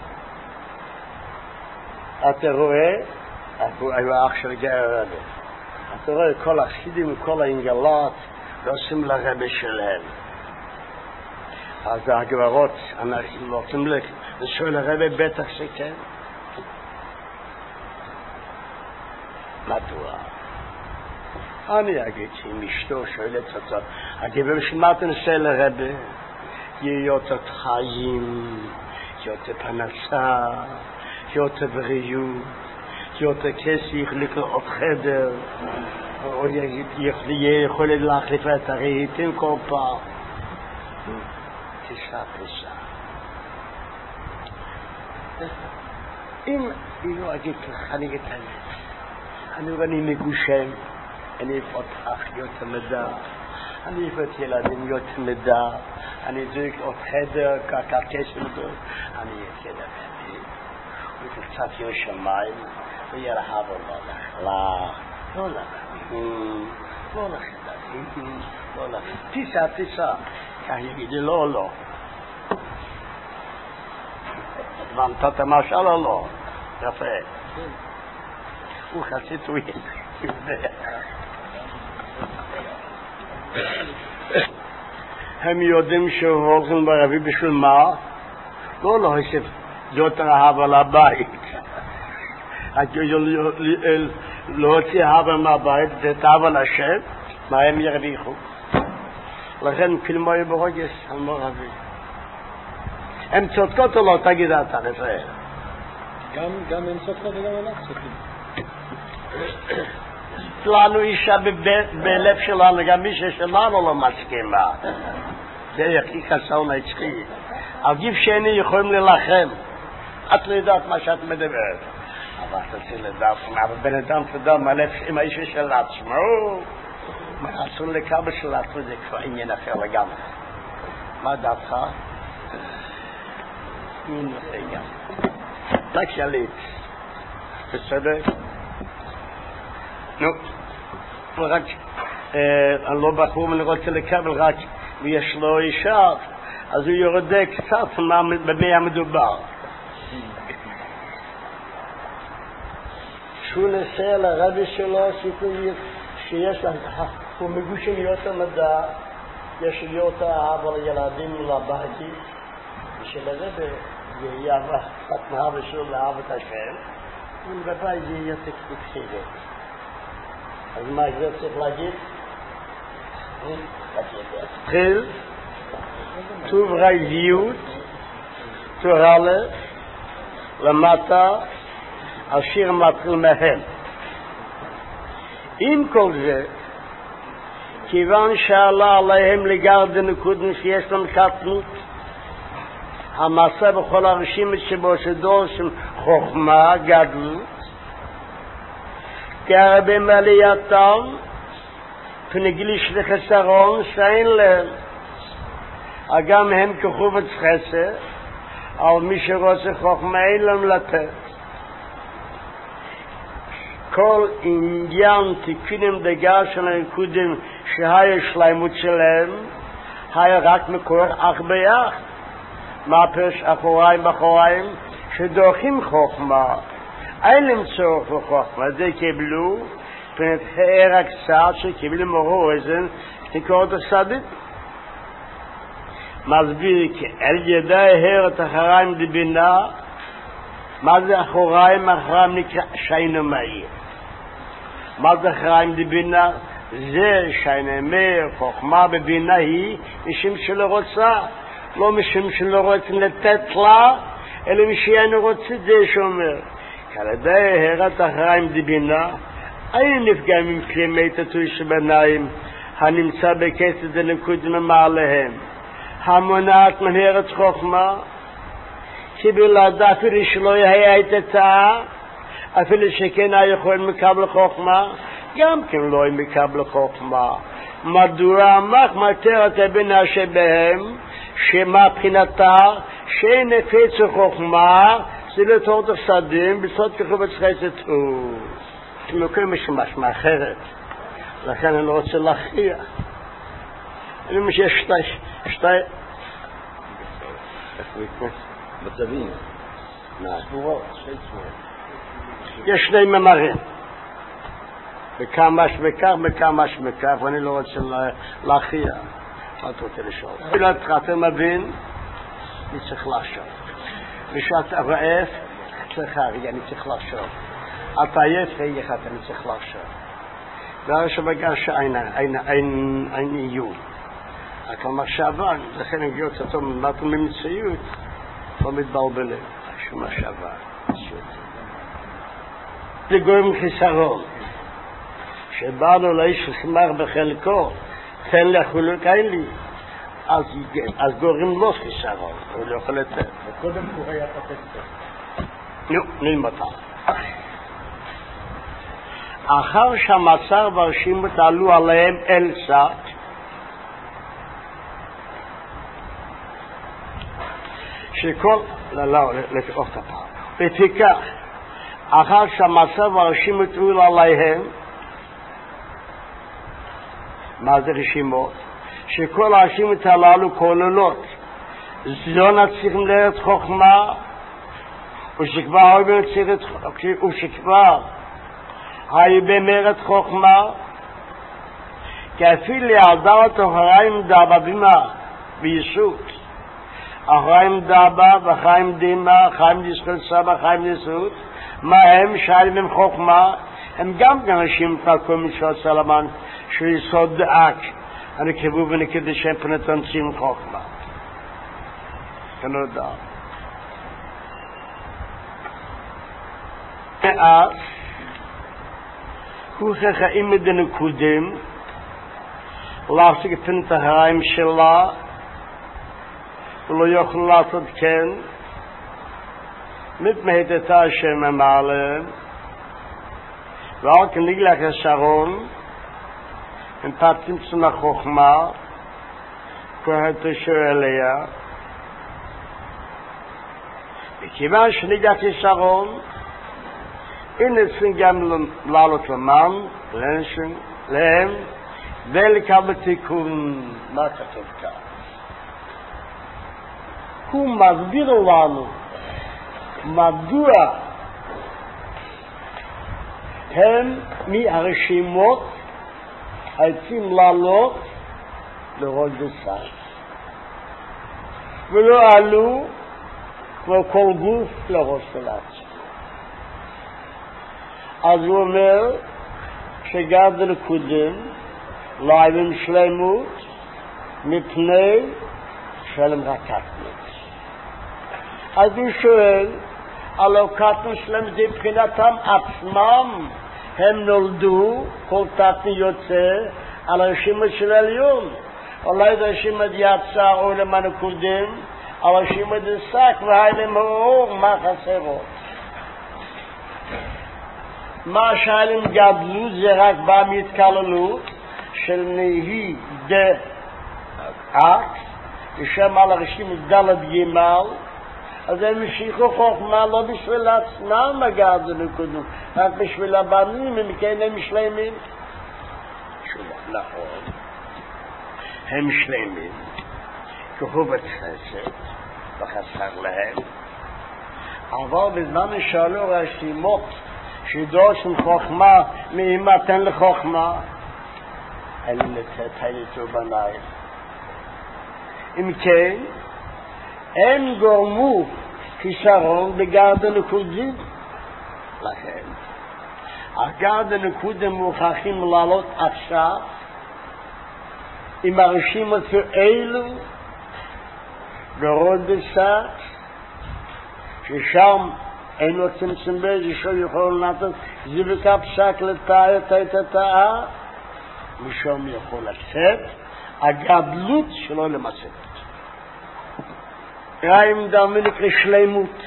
אתה רואה, היו אח של גר הרבי. אתה רואה כל החסידים וכל האנגלות ועושים לרבי שלהם. אז הגברות, אנחנו לא רוצים לשאול לרבי בטח שכן. מדוע? אני אגיד שאם אשתו שואלת אותו, הגבר שמה אתה נשאל לרבי? יהיה יותר חיים, יותר פרנסה, יותר בריאות, יותר כסף יחליק לעוד חדר, או יהיה יכול להחליף את הרהיטים כל פעם. תיסע, תיסע. אם לא אגיד לך, אני אגיד האמת. אני ואני מגושם, אני אפתח יותר מדע, אני אפת ילדים יותר מדע, אני זוג עוד חדר, ככה כסף מדע, אני אצא לבני, וקצת יהיה שמיים, וירהב לא לחלך, לא לחדים, לא לחדדים, לא לחדים. תיסע, תיסע. כך יגיד לי, לא, לא. הבנת את המשל או לא? יפה. הוא חצית הוא יודע. הם יודעים שהוא הולכים ברבי בשביל מה? לא, לא, יש זאת אהבה לבית. להוציא אהבה מהבית, זה אהבה לשם, מה הם ירוויחו? לכן כלמו יהיה ברוגש, אמר רבי. הם צודקות או לא? תגיד אתה, רפאל. גם הם צודקות וגם אנחנו צודקים. לנו אישה בלב שלנו, גם מישהו שלנו לא מסכימה. זה הכי חסר נצחי. על גיב שני יכולים ללחם. את לא יודעת מה שאת מדברת. אבל תצא לדעת, אבל בן אדם תדע מהלב עם האישה של עצמו. מה אסור לקבל של עצמו, זה כבר עניין אחר לגמרי. מה דעתך? אין רגע. רק שליט. בסדר? נו. רק, אני לא בחור, אני רוצה לקבל רק, ויש לו אישה, אז הוא יורדה קצת במי המדובר. שהוא נסע לרבי שלו, שיש לה, הוא מגושם יותר מדע, יש יותר אהבה לילדים ולבית, ושלרבי יהיה אהבה, חתמה ושול לאהבת השם, ובבית זה יהיה יותר קצת. אז מה זה צריך להגיד? תחיל, טוב רייזיות, תורלה, למטה, השיר מתחיל מהם. עם כל זה, כיוון שעלה עליהם לגרד נקודים שיש להם קטנות, המעשה בכל הרשימת שבו שדור של חוכמה, גדלות, כי הרבה מעלייתם פנגליש לחסרון שאין להם, גם הם כחובץ חסר, אבל מי שרוצה חוכמה אין להם לתת. כל עניין תיקונים דגר של הנקודים שהיה שלמות שלהם, היה רק מקור אך ביח. מה פרש אחוריים באחוריים? שדורכים חוכמה. אין להם צורך בחוכמה. זה קיבלו פנת הער הקצת שקיבלו מורו איזן נקורת הסדית. מסביר כי אל ידי הער את אחריים דבינה. מה זה אחוריים? אחריים נקרא שיינו מהיר. מה זה אחריים דבינה? זה שיינו מהיר, חוכמה בבינה היא משום שלא רוצה. לא משום שלא רוצים לתת לה, אלא משיינו רוצה זה שאומר. כי על ידי הערת אחריים דבינה, אין נפגע ממקרימי תתוי שבניים, הנמצא בכסת הנקודים ממעליהם. המונעת מנהרת חוכמה, כי בלעדה אפילו שלא יהיה את הצעה, אפילו שכן היכול מקבל חוכמה, גם כן לא מקבל חוכמה. מדוע עמך מטרת הבינה שבהם, שמה בחינתה, שאין נפץ חוכמה, זה לתורת הסדים, בסוד כחובץ חסד הוא. תמוקים משמש מאחרת, לכן אני רוצה להכריע. אני חושב שיש שתי, שתי... מצבים. ספורות, שתי ספורות. יש שני ממרים. בכמה שבכך, בכמה שבכך, ואני לא רוצה להכריע. מה אתה רוצה לשאול? אפילו אתה מבין, אני צריך לחשוב. ושאתה רעב, צריך להרגע, אני צריך לחשוב. אתה עייף, איך אתה, אני צריך לחשוב. והרי שבגלל שאין איום. רק על מחשבה, לכן הגיעות אותו ממטו ממציאות, לא מתבלבלים. שום מחשבה. לגורם חיסרון. שבאנו לאיש ששמח בחלקו, תן לי החולוק אין לי, אז, אז גורם לא חיסרון, הוא לא יכול לתת. וקודם הוא היה פתק. נו, נלמד. אחר שהמצר והרשימות עלו עליהם אל צד, שכל, לא, לא, לתקוף את הפעם. ותיקח, אחר שהמצר והרשימות עלו עליהם, מה זה רשימות? שכל הרשימות הללו כוללות זונה צריכים לארץ חוכמה, ושכבר הרבה צריכים, ושכבר היו במרד חוכמה, כי אפילו יעדה את אחריים דאבה בימה ביסות, אחריים דאבה וחיים דימה, חיים דיסקל סבא, חיים דיסות, מה הם שיילים עם חוכמה, הם גם אנשים תלכו משעות סלמן, שיסוד דאק, הנקבו ונקדשם פנתנצים חוכמה. כנודע. ואז, הוא חיים מדנקודים, להפסיק פנת הרעים שלה, ולא יוכל לעשות כן, מתמהדתה השם המעלה, ועל כנגלח השרון, הם פתים צמח חוכמה, כהת שואליה, וכיוון שנגלח השרון, הנה צריכים גם לעלות למן, לנשן, להם, ולקבל תיקון. מה כתוב כאן? הוא מסביר לנו מדוע הם מהרשימות היצים לעלות לראש בסל ולא עלו כמו כל גוף לראש סלאצ. אז הוא אומר שגד לקודם לא היו שלמות מפני שלם רקטנות. אז הוא שואל הלא קטנו שלם זה מבחינתם עצמם, הם נולדו, כל תתי יוצא, על הרשימת של העליון. אולי זה רשימת יצא או למען קודם, על רשימת דסק והיילם האור, מה חסר עוד? מה שהיילם גדלות זה רק בא מהתקללות של נהי דאק, ושם על הרשימת דלת גימל, אז הם המשיכו חוכמה לא בשביל עצמם הגדלו קודם, רק בשביל הבנים, הם כן הם שלמים. תשובה, נכון. הם שלמים, כחובת חסד, וחסר להם. אבל בזמן שאלו רשימות, שדורשים חוכמה, מאמא תן לחוכמה, אלה לתת היליתו בניים. אם כן, הם גורמו כישרון בגרד הנקודים. לכן, הגרד הנקודים מוכרחים לעלות עכשיו, עם הרשימות האלו, גרוד בסק, ששם אין לו צמצם באיזה שהוא יכול לנתת זיבקה פסק לתאי את התאה, משום יכול לצאת הגדלות שלו למצאת. ראים דמי נקרא שלימות.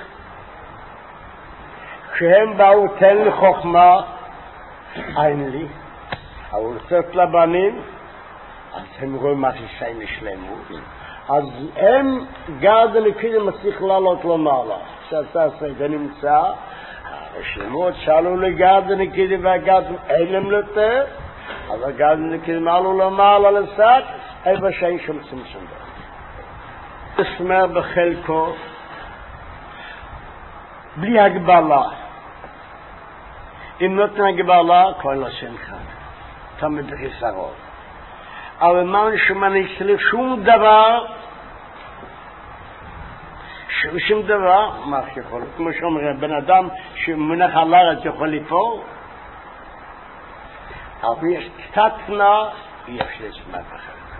כשהם באו תן לי חוכמה, אין לי, אבל לתת לבנים, אז הם רואים מה תיסעים לשלימות. אז הם גרד הנקודים מצליח לעלות למעלה. שעשה זה נמצא, הרשימות שאלו לגרד הנקודים והגרד אין להם יותר, אז הגרד הנקודים עלו למעלה לסק, איפה שאין שום צמצום בו. מסמר בחלקו, בלי הגבלה. אם נותן הגבלה, כל לא שמחה. תמיד בחיסרון. אבל מה שמעני יצליח שום דבר, שום דבר, מה שיכול, כמו שאומר, בן אדם שמונח על הארץ יכול ליפול, אבל יש קצת תנא, יש לשמע בחלק.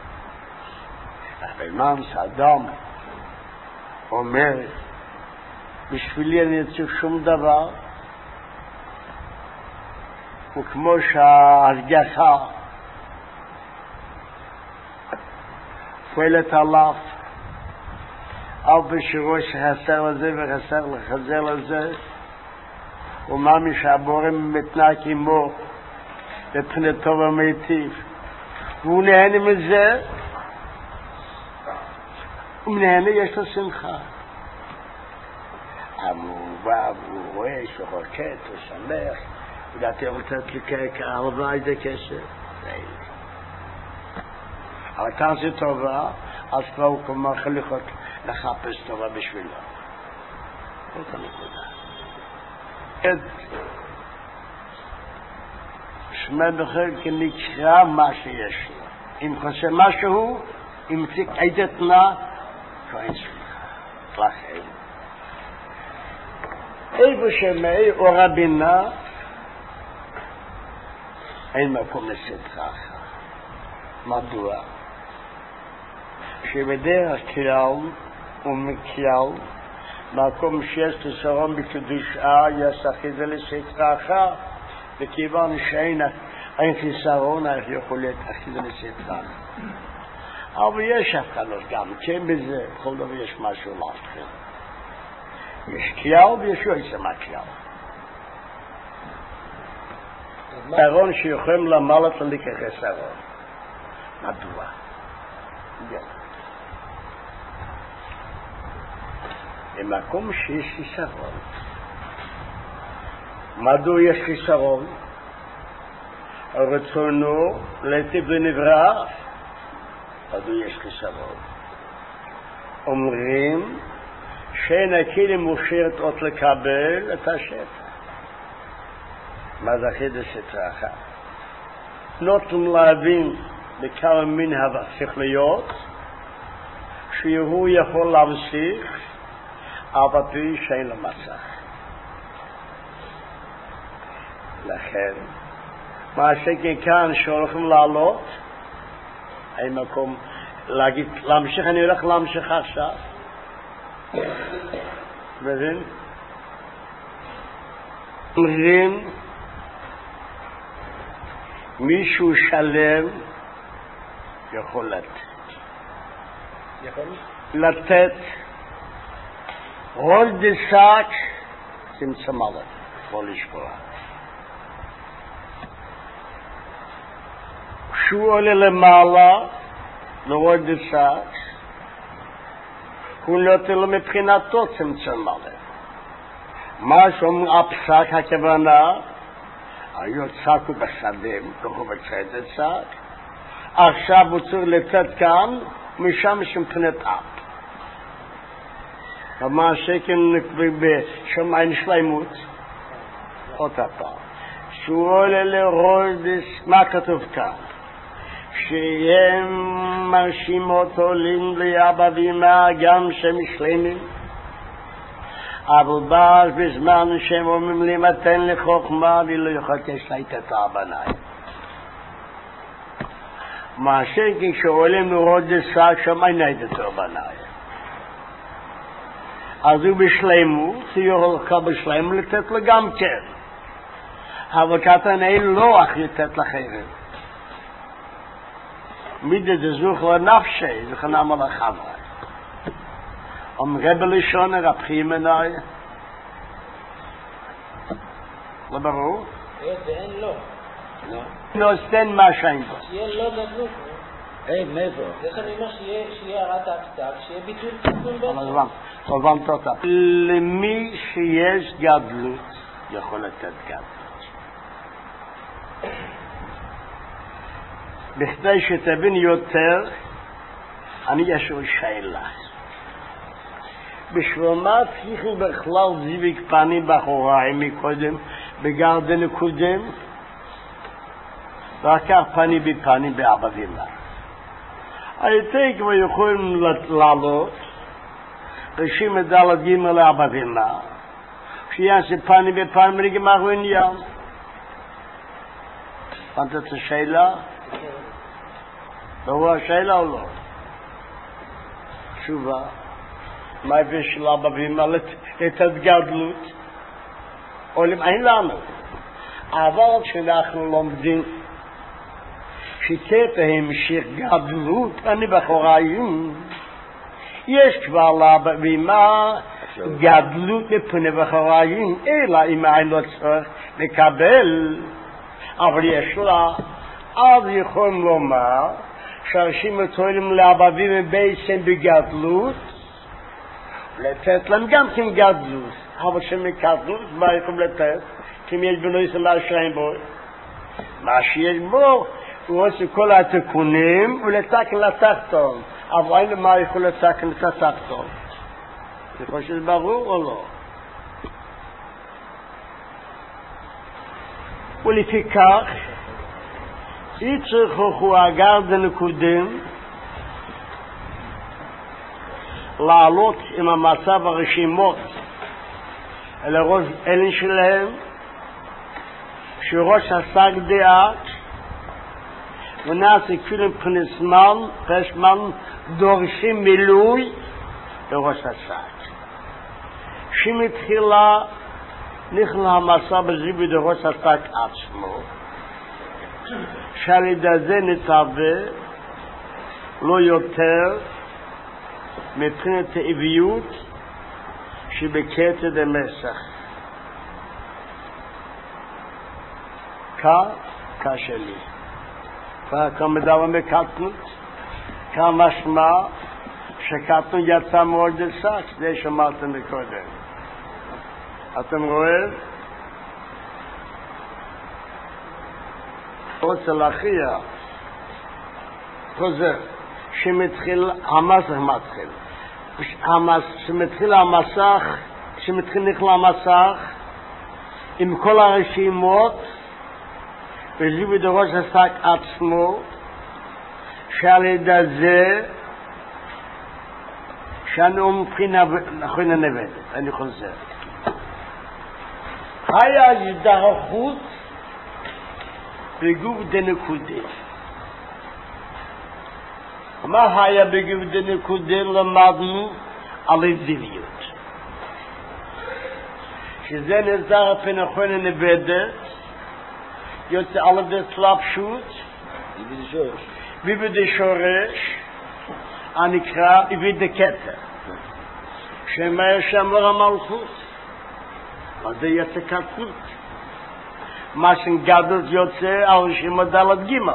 אבל מה שאדם אומר, בשבילי אני צריך שום דבר, וכמו שההשגחה פועלת עליו, אף בשירו שחסר לזה וחסר לחזר לזה, ומה משהבורם מתנק עמו בפני טוב ומיטיב, והוא נהנה מזה, הוא נהנה, יש לו שמחה. הוא בא והוא רואה שחוקת, הוא שמח, ודעתי רוצת לקרק הלוואי זה כסף. אבל כאן זה טובה, אז כבר הוא כמו חליכות לחפש טובה בשבילו. זאת הנקודה. שמע בכלל כנקרא מה שיש לו. אם חושב משהו, אם תיק עדת תנא, כבר אין שמחה. לכן. איפה שמאי או רבינה, אין מקום לסדרה אחת. מדוע? שבדרך כלל ומכלל מקום שיש לסרום בקדושה יש אחיזה לסתרה אחת, וכיוון שאין חיסרון איך יכול להיות אחיזה לסתרה. אבל יש הבחנות גם כן בזה, בכל דבר יש משהו להבחין. יש כלל ויש יועצה מהכלל. חיסרון שיכולים למעלת לליקה חיסרון. מדוע? במקום שיש חיסרון, מדוע יש חיסרון? רצונו להיטיב לנברא, מדוע יש חיסרון? אומרים שאין הכלים מושרת עוד לקבל את השפע. מה זה חידוש סתרה אחת? נוטים להבין בכמה מן השכליות שהוא יכול להמשיך אבל פי שאין לו מצח. לכן מה שכן כאן שהולכים לעלות, אין מקום להגיד להמשיך, אני הולך להמשיך עכשיו. מבין? אומרים מישהו שלם יכול לתת. יכול? לתת רול דסק צמצם עליו, לא לשכוח. כשהוא עולה למעלה לרול דסק, הוא נותן לו מבחינתו צמצם עליו. מה שאומרים הפסק הכוונה, היו צעקו בשדם, ככה בצד צעק, עכשיו הוא צריך לצאת כאן, משם שמפנת אפ. ומה שכן בשמיים שלמות, עוד הפעם. שהוא עולה לרודס, מה כתוב כאן? שהם מרשימות עולים לאבא ואמא גם שהם שלמים, אבל באז בזמן שהם אומרים לי מתן לחוכמה ולא יחוקש לה את הבנאי. מה שכן כשעולים לרודס שק שם אין את הבנאי. אז הוא בשלמות, הוא יכול בשלמות לתת לו גם כן. אבל קטן אין לא אחרי לתת לחרם. מידה דזוך לנפשי, זה חנם על החברה. om rebel schon er abgemenai לא ברור? אין לא. לא סתן מה שיין בו. שיהיה לא גדלות. אין, מאיפה? איך אני אומר שיהיה הרעת הכתב, שיהיה ביטול תיקון בעצם. אבל הבנת אותה. למי שיש גדלות, יכול לתת גדלות. בכדי שתבין יותר, אני יש לו שאלה. בשביל מה צריכים בכלל זיוויק פנים בחוריים מקודם, בגרדן קודם, וכך פנים בפנים באבא ואמא. הייתי כבר יכולים לעלות, רשים את דלת ג' לאבא ואמא, שיעשה פנים בפנים ונגמר עניין. הבנת את השאלה? לא השאלה או לא? תשובה. מה יפה של אבא ואמא לתת גדלות? עולים אין לנו. אבל כשאנחנו לומדים שתת המשך גדלות, אני בחוריים, יש כבר לאבא ואמא גדלות מפני בחוריים, אלא אם אין לו צורך לקבל, אבל יש לה, אז יכולים לומר, שאנשים מתואלים לאבא ואמא בעצם בגדלות, לתת להם גם כן גדלות, אבל שמגדלות, מה יכולים לתת? כי יש בנו יש מה שאין בו. מה שיש בו, הוא עושה כל התיקונים, ולתקן לתחתון. אבל אין מה יכול לתקן את התחתון. זה חושב ברור או לא? ולפי כך, יצריכו הגרדן הקודם, לעלות עם המצב הרשימות אל הראש אלן שלהם, שראש השג דעת ונעשה כפילם פנסמן, פשמן, דורשים מילוי לראש השג. שמתחילה נכלה המצב בזיבי לראש השג עצמו, שעל ידי זה נתהווה לא יותר מבחינת העביות שבקטע דמשך. כאן, כשלי. כאן מדבר מקטנות, כאן משמע שקטנות יצא מאוד דסק, זה שמעתם מקודם. אתם רואים? רוצה להכריע, חוזר, שמתחיל, המסך מתחיל. שמתחיל המסך, שמתחיל נכלל המסך, עם כל הרשימות, וזיו דרוש השק עצמו, שעל ידי זה, שאנו מבחינה נבדת, אני חוזר. היה הזדהות בגוף דנקודי. מה היה בגוף דנקודי? למדנו על הזיוויות. שזה נזר פנחון נבדת, יוצא על ידי התלבשות, Wie die Schorsch. ויבדי שורש, הנקרא ויבדי כתר. שמה שמר המלכות. אז זה יוצא כתות. מה שגדות יוצא על רשימה דלת גימל.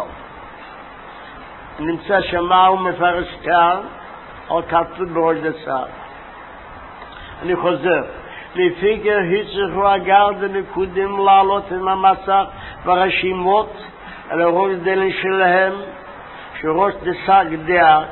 נמצא שמה הוא מפרש כאן על כתות בראש דסר. אני חוזר. לפי כן הצליחו הגרד הנקודים לעלות עם המסך והרשימות על הראש דלן שלהם, שראש דסר גדעת,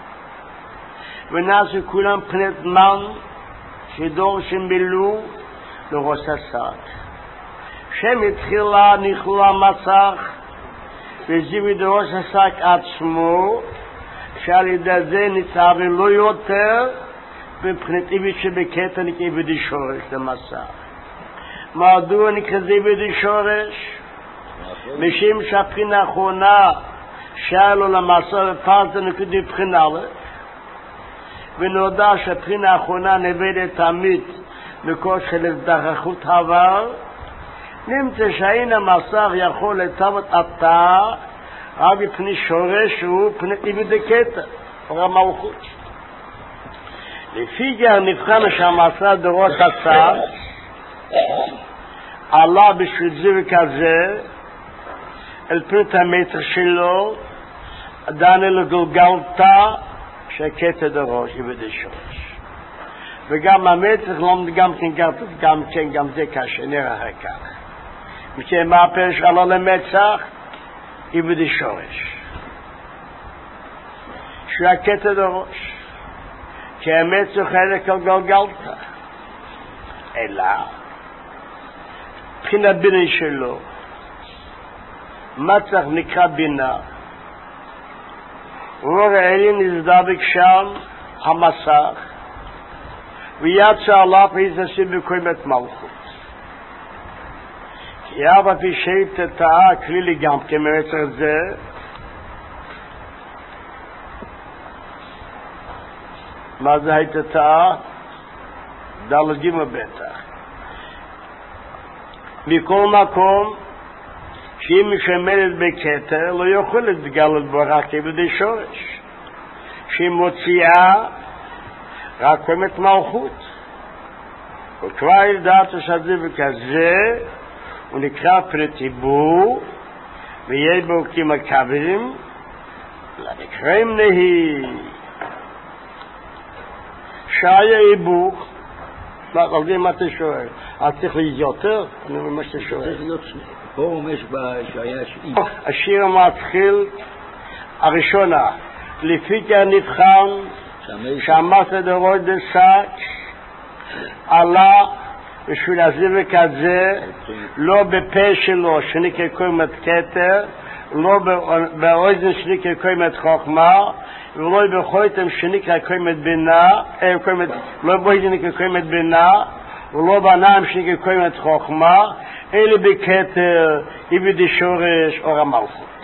ונעשו כולם פנת מן שדור שמילאו לראש הסד. שם התחילה נכלו המסך וזיו את ראש הסק עצמו, שעל ידי זה ניצב לא יותר מבחינת איבית שבקטע נקרא בדי שורש למסך. מדוע נקרא זה בדי שורש? משום שהבחינה האחרונה שאלו למסך ופרסה נקרא בחינה א', ונודע שהבחינה האחרונה נבדת תמיד מקור של הזדחכות העבר, נמצא שאין המסך יכול לטוות אתה רק בפני שורש שהוא פני איבדי קטע, או המלכות. לפי גר נבחן שהמסך דורות עשה, עלה בשביל זה וכזה, אל פני המטר שלו, עדיין לגולגלתה, שקטע דרוש איבדי שורש. וגם המטר לומד גם כן גרטות, גם כן, גם זה קשה, נראה אחר כך. וכן מה הפרש עלה למצח? איבדי שורש. שהוא הקטע דרוש. כי המצח חלק על גלגלתה. אלא, בחינה בינה שלו, מצח נקרא בינה, אור העליון נזדבק שם המסך, ויצא עליו איזשהו בקוימת מלכות. כי אבא פי שייט תאה כלילי גם כמרצח זה, מה זה היית תאה? דלגים בטח. מכל מקום, שהיא משמרת בכתר, לא יכול להתגלות בו רק כבדי שורש. שהיא מוציאה רק קומת מלכות. וכבר ידעת שזה וכזה, הוא נקרא פרטיבור, ויהיה בו כמקבים, לנקראים נהי. שהיה איבוך, על זה מה אתה שואל? אז צריך להיות יותר? אני אומר מה שאתה שואל. צריך להיות שני. פה אומש שהיה שאי. השיר מתחיל הראשונה, לפי כן נבחן, שהמסע דורות דסק, עלה בשביל הזה וכזה, לא בפה שלו שנקרא קוימת כתר, לא באוזן שנקרא קוימת חוכמה, ולא בחויתם שנקרא קוימת בינה, לא באוזן שנקרא קוימת בינה, ולא בעיניים שנקרא קוימת חוכמה, אלא בכתר, איבדי שורש אור המלכות.